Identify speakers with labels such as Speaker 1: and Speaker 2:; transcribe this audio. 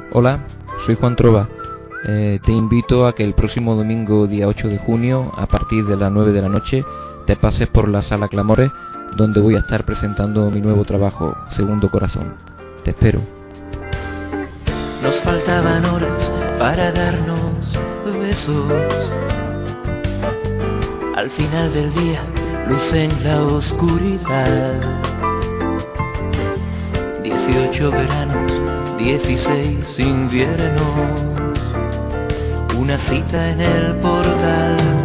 Speaker 1: Hola, soy Juan Trova. Te invito a que el próximo domingo, día 8 de junio, a partir de las 9 de la noche, te pases por la Sala Clamores, donde voy a estar presentando mi nuevo trabajo, Segundo Corazón. Te espero.
Speaker 2: Nos faltaban horas para darnos besos. Al final del día, luz en la oscuridad. 18 veranos, 16 inviernos. Una cita en el portal.